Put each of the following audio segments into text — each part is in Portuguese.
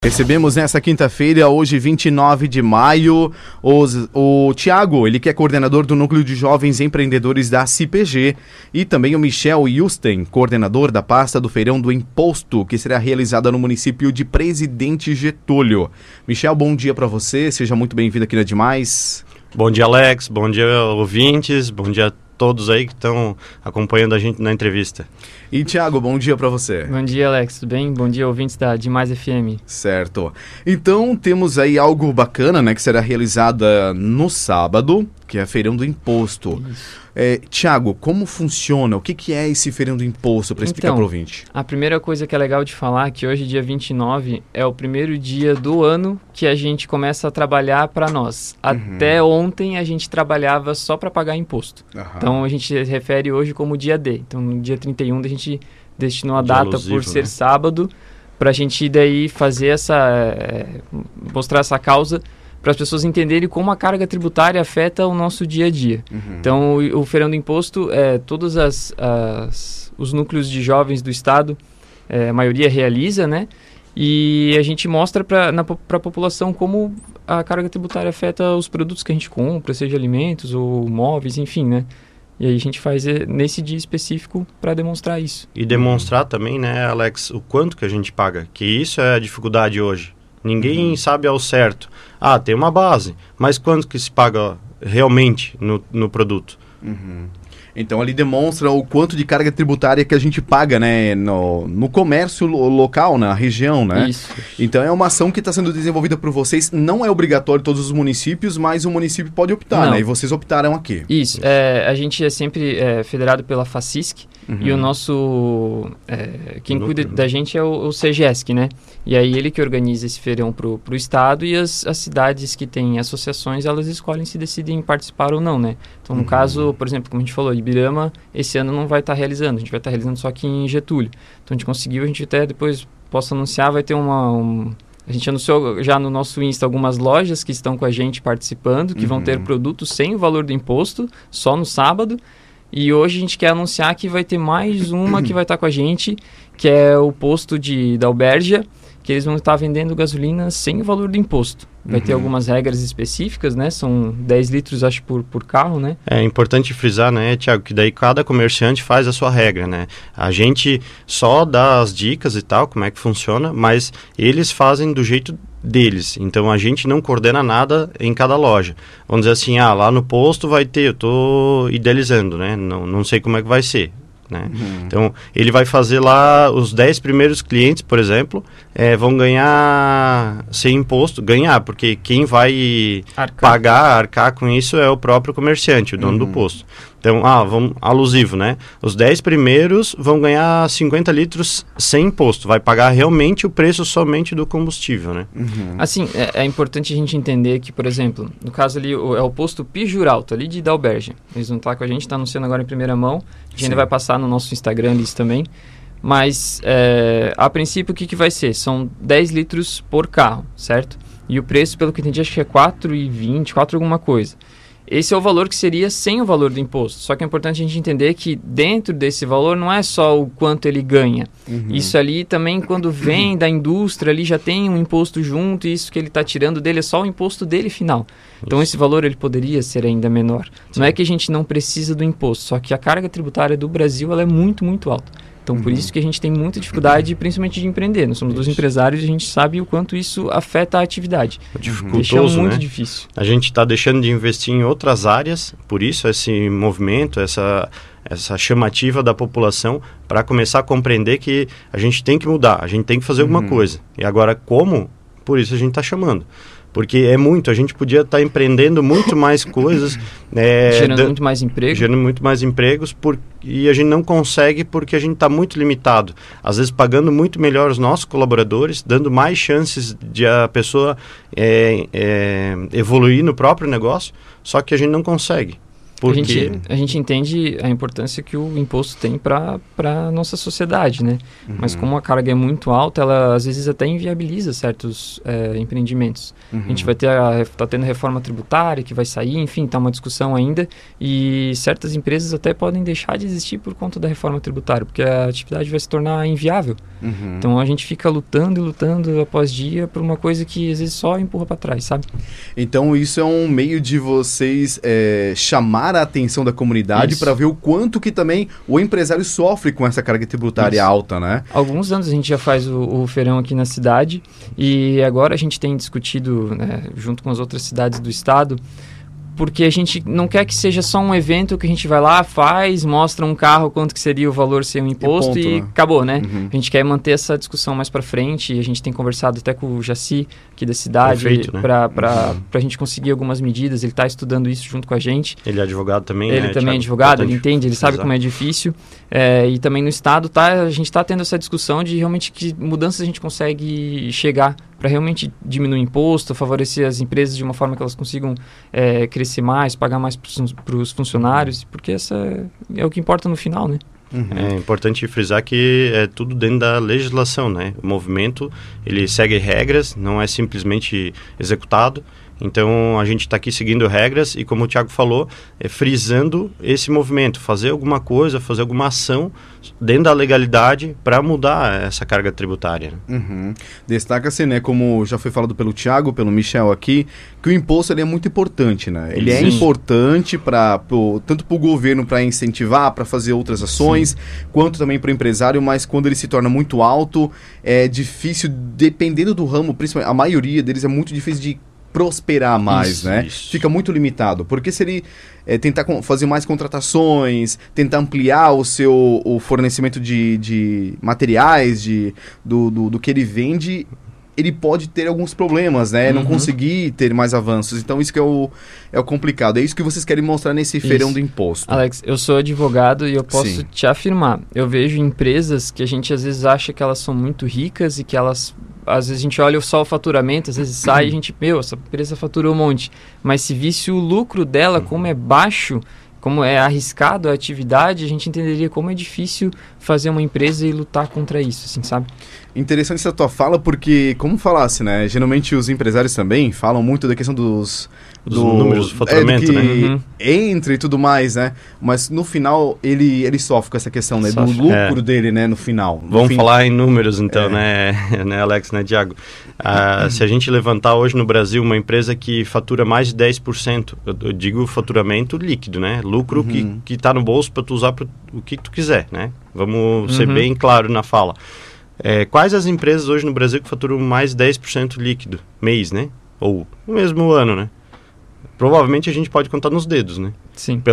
Recebemos nessa quinta-feira, hoje 29 de maio, o Thiago, ele que é coordenador do Núcleo de Jovens Empreendedores da CIPG, e também o Michel Yusten, coordenador da pasta do Feirão do Imposto, que será realizada no município de Presidente Getúlio. Michel, bom dia para você, seja muito bem-vindo aqui na Demais. Bom dia, Alex, bom dia, ouvintes, bom dia a todos aí que estão acompanhando a gente na entrevista. E Thiago, bom dia para você. Bom dia, Alex, tudo bem? Bom dia, ouvintes da Demais FM. Certo. Então, temos aí algo bacana, né, que será realizada no sábado, que é a Feirão do Imposto. Thiago, como funciona? O que é esse Feirão do Imposto, para explicar para o ouvinte? A primeira coisa que é legal de falar é que hoje, dia 29, é o primeiro dia do ano que a gente começa a trabalhar para nós. Até ontem a gente trabalhava só para pagar imposto. Então a gente refere hoje como dia D. Então no dia 31 a gente destinou a data alusivo, por ser sábado, para a gente daí fazer mostrar essa causa para as pessoas entenderem como a carga tributária afeta o nosso dia a dia. Então, o Feirão do Imposto, todos os núcleos de jovens do Estado, a maioria realiza, né? E a gente mostra para a população como a carga tributária afeta os produtos que a gente compra, seja alimentos ou móveis, enfim, né? E aí a gente faz nesse dia específico para demonstrar isso. E demonstrar também, né, Alex, o quanto que a gente paga, que isso é a dificuldade hoje. Ninguém sabe ao certo. Tem uma base, mas quanto que se paga realmente no produto? Então ali demonstra o quanto de carga tributária que a gente paga, né, no comércio local, na região, né? Isso. Então é uma ação que está sendo desenvolvida por vocês, não é obrigatório em todos os municípios, mas o município pode optar, né? E vocês optaram aqui. Isso. A gente é sempre federado pela FACISC, e o nosso... quem cuida da gente é o CEGESC, né? E aí ele que organiza esse feirão pro estado, e as cidades que têm associações, elas escolhem se decidem participar ou não, né? Então, no caso, por exemplo, como a gente falou, Ibirama, esse ano não vai estar realizando, a gente vai estar realizando só aqui em Getúlio. Então, a gente conseguiu, a gente até depois posso anunciar, vai ter a gente anunciou já no nosso Insta algumas lojas que estão com a gente participando, que vão ter produtos sem o valor do imposto, só no sábado. E hoje a gente quer anunciar que vai ter mais uma que vai estar com a gente, que é o posto da Albergia, que eles vão estar vendendo gasolina sem o valor do imposto. Vai ter algumas regras específicas, né? São 10 litros, acho, por carro, né? É importante frisar, né, Thiago, que daí cada comerciante faz a sua regra, né? A gente só dá as dicas e tal, como é que funciona, mas eles fazem do jeito deles. Então, a gente não coordena nada em cada loja. Vamos dizer assim, lá no posto vai ter, eu estou idealizando, né? Não sei como é que vai ser. Né? Então, ele vai fazer lá os 10 primeiros clientes, por exemplo, vão ganhar sem imposto, porque quem vai arcar com isso é o próprio comerciante, o dono do posto. Então, vamos alusivo, né? Os 10 primeiros vão ganhar 50 litros sem imposto, vai pagar realmente o preço somente do combustível, né? Assim, é importante a gente entender que, por exemplo, no caso ali, é o posto Pijuralto, ali de Dalbergia. Eles vão estar com a gente, está anunciando agora em primeira mão, a gente ainda vai passar no nosso Instagram isso também. Mas, a princípio, o que vai ser? São 10 litros por carro, certo? E o preço, pelo que eu entendi, acho que é R$4,20, 4 alguma coisa. Esse é o valor que seria sem o valor do imposto. Só que é importante a gente entender que dentro desse valor não é só o quanto ele ganha. Isso ali também, quando vem da indústria, ali já tem um imposto junto, e isso que ele está tirando dele é só o imposto dele final. Então esse valor ele poderia ser ainda menor. Não é que a gente não precisa do imposto, só que a carga tributária do Brasil ela é muito, muito alta. Então, por isso que a gente tem muita dificuldade, principalmente de empreender. Nós somos dois empresários e a gente sabe o quanto isso afeta a atividade. Deixa muito difícil. A gente está deixando de investir em outras áreas, por isso esse movimento, essa chamativa da população para começar a compreender que a gente tem que mudar, a gente tem que fazer alguma coisa. E agora como? Por isso a gente está chamando. Porque a gente podia estar empreendendo muito mais coisas. Gerando muito mais empregos. Gerando muito mais empregos, e a gente não consegue porque a gente está muito limitado. Às vezes pagando muito melhor os nossos colaboradores, dando mais chances de a pessoa evoluir no próprio negócio, só que a gente não consegue. Porque a gente entende a importância que o imposto tem para a nossa sociedade, né? Mas como a carga é muito alta, ela às vezes até inviabiliza certos empreendimentos. A gente vai tá tendo reforma tributária que vai sair, enfim, tá uma discussão ainda, e certas empresas até podem deixar de existir por conta da reforma tributária, porque a atividade vai se tornar inviável. Então a gente fica lutando e lutando após dia por uma coisa que às vezes só empurra para trás, sabe? Então isso é um meio de vocês chamar a atenção da comunidade para ver o quanto que também o empresário sofre com essa carga tributária alta, né? Há alguns anos a gente já faz o feirão aqui na cidade, e agora a gente tem discutido, né, junto com as outras cidades do estado, porque a gente não quer que seja só um evento que a gente vai lá, faz, mostra um carro, quanto que seria o valor sem o imposto e acabou, né? A gente quer manter essa discussão mais para frente, e a gente tem conversado até com o Jaci aqui da cidade, para a gente conseguir algumas medidas. Ele está estudando isso junto com a gente. Ele é advogado também, Ele também é advogado, ele entende, ele sabe como é difícil. E também no estado a gente está tendo essa discussão de realmente que mudanças a gente consegue chegar para realmente diminuir o imposto, favorecer as empresas de uma forma que elas consigam crescer mais, pagar mais para os funcionários, porque essa é o que importa no final, né? É importante frisar que é tudo dentro da legislação, né? O movimento, ele segue regras, não é simplesmente executado. Então, a gente está aqui seguindo regras e, como o Thiago falou, frisando esse movimento, fazer alguma coisa, fazer alguma ação dentro da legalidade para mudar essa carga tributária. Destaca-se, né, como já foi falado pelo Thiago, pelo Michel aqui, que o imposto ele é muito importante, né? Ele é importante tanto para o governo para incentivar, para fazer outras ações, quanto também para o empresário, mas quando ele se torna muito alto, é difícil, dependendo do ramo, principalmente a maioria deles é muito difícil de prosperar mais, né? Fica muito limitado, porque se ele tentar fazer mais contratações, tentar ampliar o fornecimento de materiais, do que ele vende, ele pode ter alguns problemas, né? Não conseguir ter mais avanços. Então isso que é o complicado. É isso que vocês querem mostrar nesse feirão do imposto. Alex, eu sou advogado e eu posso te afirmar. Eu vejo empresas que a gente às vezes acha que elas são muito ricas e que elas... Às vezes a gente olha só o faturamento, às vezes sai e a gente... essa empresa faturou um monte. Mas se visse o lucro dela, como é baixo, como é arriscado a atividade, a gente entenderia como é difícil fazer uma empresa e lutar contra isso, assim, sabe? Interessante essa tua fala, porque, como falasse, né? Geralmente os empresários também falam muito da questão dos números do faturamento, né? Entra e tudo mais, né? Mas no final ele sofre com essa questão, né? Do lucro dele, né? No final. Vamos falar em números, então, né, Alex, né, Thiago? Se a gente levantar hoje no Brasil uma empresa que fatura mais de 10%, eu digo faturamento líquido, né? Lucro que está no bolso para tu usar para o que tu quiser, né? Vamos ser bem claro na fala. Quais as empresas hoje no Brasil que faturam mais de 10% líquido mês, né? Ou no mesmo ano, né? Provavelmente a gente pode contar nos dedos, né? Sim.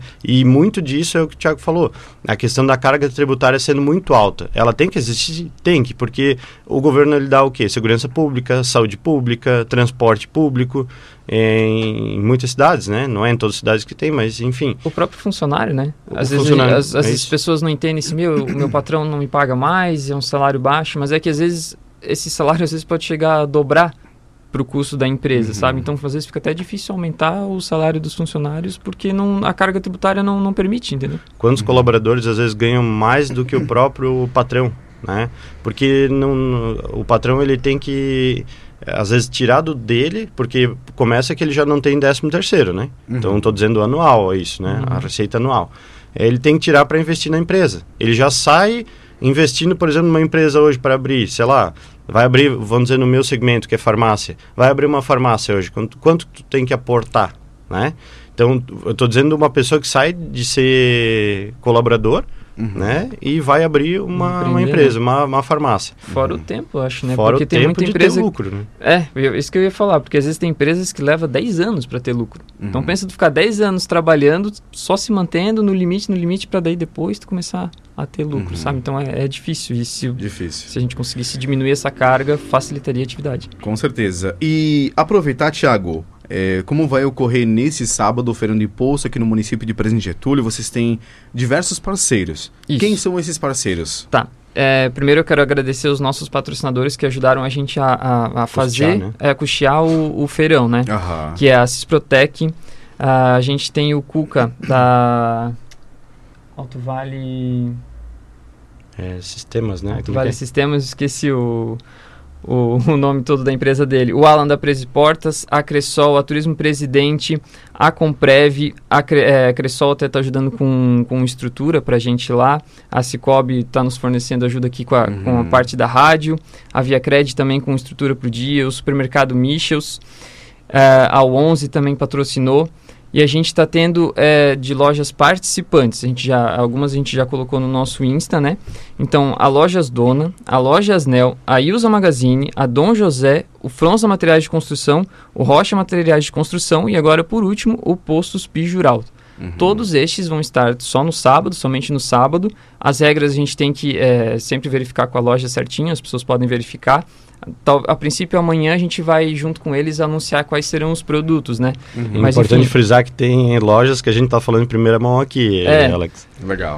E muito disso é o que o Thiago falou. A questão da carga tributária sendo muito alta. Ela tem que existir? Tem que, porque o governo ele dá o quê? Segurança pública, saúde pública, transporte público, em muitas cidades, né? Não é em todas as cidades que tem, mas enfim. O próprio funcionário, né? Às vezes as pessoas não entendem assim, o meu patrão não me paga mais, é um salário baixo, mas é que às vezes esse salário às vezes pode chegar a dobrar para o custo da empresa, sabe? Então, às vezes fica até difícil aumentar o salário dos funcionários porque a carga tributária não permite, entendeu? Quantos colaboradores, às vezes, ganham mais do que o próprio patrão, né? Porque o patrão, ele tem que, às vezes, tirar do dele, porque começa que ele já não tem 13º, né? Então, estou dizendo anual, é isso, né? A receita anual. Ele tem que tirar para investir na empresa. Ele já sai investindo, por exemplo, numa empresa hoje para abrir, sei lá, vai abrir, vamos dizer, no meu segmento, que é farmácia, vai abrir uma farmácia hoje, quanto tu tem que aportar, né? Então, eu estou dizendo uma pessoa que sai de ser colaborador, né? E vai abrir uma empresa, uma farmácia. Fora o tempo, eu acho, né? Fora porque o tem tempo muita de empresa... ter lucro, né? Isso que eu ia falar, porque às vezes tem empresas que levam 10 anos para ter lucro. Então, pensa tu ficar 10 anos trabalhando, só se mantendo no limite, para daí depois tu começar a ter lucro, sabe? Então, é difícil. E se a gente conseguisse diminuir essa carga, facilitaria a atividade. Com certeza. E aproveitar, Thiago... como vai ocorrer nesse sábado o Feirão do Imposto aqui no município de Presidente Getúlio? Vocês têm diversos parceiros. Isso. Quem são esses parceiros? Tá. Primeiro eu quero agradecer os nossos patrocinadores que ajudaram a gente a fazer, custear o feirão, né? Que é a Cisprotec, A gente tem o Cuca da Alto Vale... Sistemas, né? Alto Vale Sistemas, esqueci o nome todo da empresa dele. O Alan da Presi Portas, a Cressol, a Turismo Presidente, a Comprev, a Cressol até está ajudando com estrutura para a gente lá. A Cicobi está nos fornecendo ajuda aqui com a parte da rádio. A Viacred também com estrutura para o dia. O supermercado Michels, a 11 também patrocinou. E a gente está tendo de lojas participantes. Algumas a gente já colocou no nosso Insta, né? Então, a Lojas Dona, a Lojas Nel, a Ilza Magazine, a Dom José, o Fronza Materiais de Construção, o Rocha Materiais de Construção e agora, por último, o Postos Pijuralto. Todos estes vão estar só no sábado, somente no sábado. As regras a gente tem que sempre verificar com a loja certinho, as pessoas podem verificar. A princípio, amanhã a gente vai, junto com eles, anunciar quais serão os produtos, né? Mas, importante frisar que tem lojas que a gente está falando em primeira mão aqui, Alex. Legal.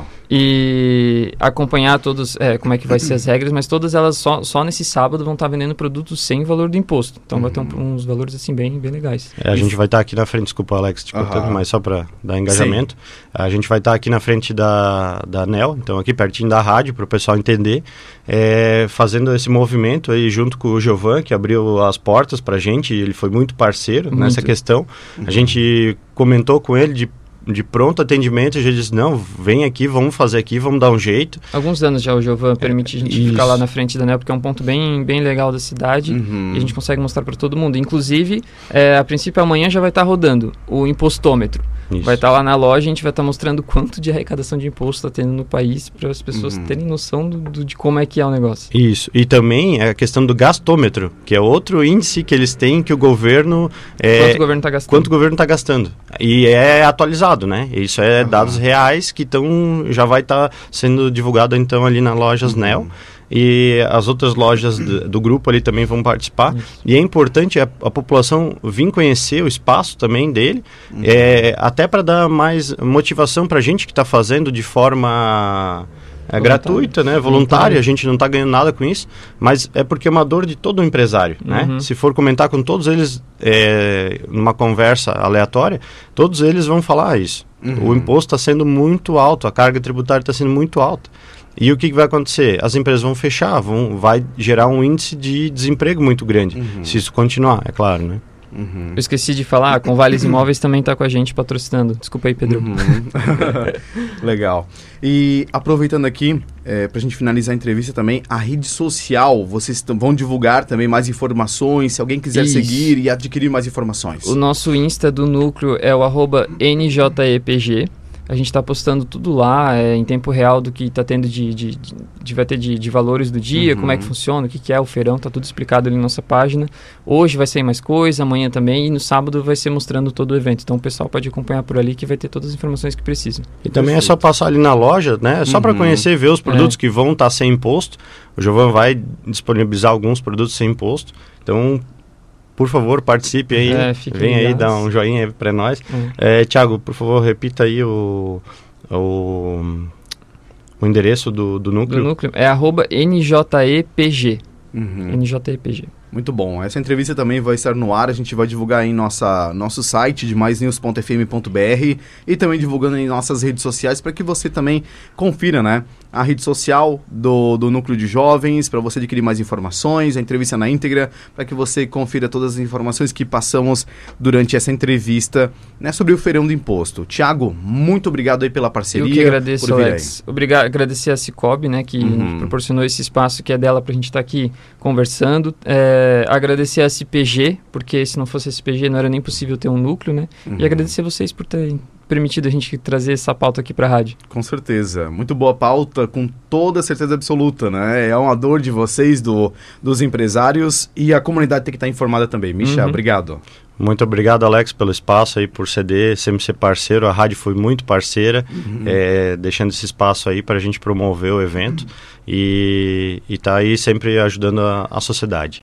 E acompanhar todos, como é que vai ser as regras, mas todas elas só nesse sábado vão estar vendendo produtos sem valor do imposto. Então vai ter uns valores assim bem legais. A gente vai estar aqui na frente, desculpa Alex, te cortando, mas só para dar engajamento. Sim. A gente vai estar aqui na frente da ANEL, então aqui pertinho da rádio, para o pessoal entender, fazendo esse movimento aí junto com o Giovan, que abriu as portas para a gente, ele foi muito parceiro nessa questão. A gente comentou com ele de pronto atendimento, já disse, não, vem aqui, vamos fazer aqui, vamos dar um jeito. Alguns anos já o Giovan permite a gente ficar lá na frente da ANEL, porque é um ponto bem legal da cidade, e a gente consegue mostrar para todo mundo. Inclusive, a princípio amanhã já vai estar rodando o impostômetro. Isso. Vai estar lá na loja, a gente vai estar mostrando quanto de arrecadação de imposto está tendo no país, para as pessoas terem noção de como é que é o negócio. Isso, e também a questão do gastômetro, que é outro índice que eles têm que o governo... quanto o governo está gastando. Quanto o governo está gastando. E é atualizado, né? Isso é dados reais que já vai estar sendo divulgado então ali na lojas Nel. E as outras lojas do grupo ali também vão participar. E é importante a população vir conhecer o espaço também dele, até para dar mais motivação para a gente que está fazendo de forma gratuita, né? Voluntária. A gente não está ganhando nada com isso, mas é porque é uma dor de todo empresário, né? Se for comentar com todos eles numa conversa aleatória, todos eles vão falar isso. O imposto está sendo muito alto, a carga tributária está sendo muito alta. E o que vai acontecer? As empresas vão fechar, vai gerar um índice de desemprego muito grande, se isso continuar, é claro, né? Eu esqueci de falar, a Convales Imóveis também está com a gente patrocinando. Desculpa aí, Pedro. Legal. E aproveitando aqui, para a gente finalizar a entrevista também, a rede social, vocês vão divulgar também mais informações, se alguém quiser seguir e adquirir mais informações. O nosso Insta do Núcleo é o @NJEPG. A gente está postando tudo lá, em tempo real do que está tendo vai ter de valores do dia, como é que funciona, o que é o feirão, está tudo explicado ali na nossa página. Hoje vai sair mais coisa, amanhã também, e no sábado vai ser mostrando todo o evento. Então o pessoal pode acompanhar por ali que vai ter todas as informações que precisam. E também é só passar ali na loja, né? Só para conhecer e ver os produtos que vão estar sem imposto. O Giovan vai disponibilizar alguns produtos sem imposto. Então, por favor, participe aí, vem aí, dá um joinha para nós. Thiago, por favor, repita aí o endereço do Núcleo. Do Núcleo é @NJEPG. NJEPG. Muito bom. Essa entrevista também vai estar no ar. A gente vai divulgar em nosso site de maisnews.fm.br e também divulgando em nossas redes sociais para que você também confira, né? A rede social do Núcleo de Jovens, para você adquirir mais informações, a entrevista na íntegra, para que você confira todas as informações que passamos durante essa entrevista, né, sobre o feirão do imposto. Thiago, muito obrigado aí pela parceria. Eu que agradeço, Alex. Agradecer a Cicobi, né, que proporcionou esse espaço que é dela para a gente estar aqui conversando. Agradecer a SPG, porque se não fosse a SPG não era nem possível ter um núcleo, né? E agradecer a vocês por terem permitido a gente trazer essa pauta aqui para a rádio. Com certeza. Muito boa pauta, com toda certeza absoluta, né? É uma dor de vocês, dos empresários, e a comunidade tem que estar informada também. Misha, obrigado. Muito obrigado, Alex, pelo espaço aí, por ceder, sempre ser parceiro. A rádio foi muito parceira, deixando esse espaço aí para a gente promover o evento e tá aí sempre ajudando a sociedade.